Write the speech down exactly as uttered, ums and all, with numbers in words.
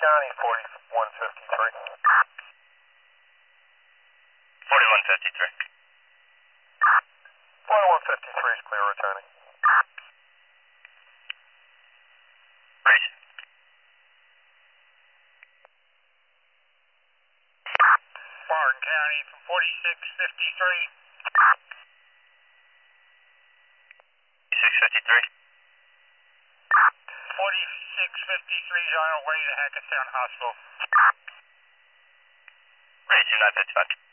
County, forty-one fifty-three. forty-one fifty-three. forty-one fifty-three is clear returning. Great. Martin County from forty-six fifty-three. six fifty-three. forty-six fifty-three is on our way to Hackettstown Hospital. Great, two nine fifty-five.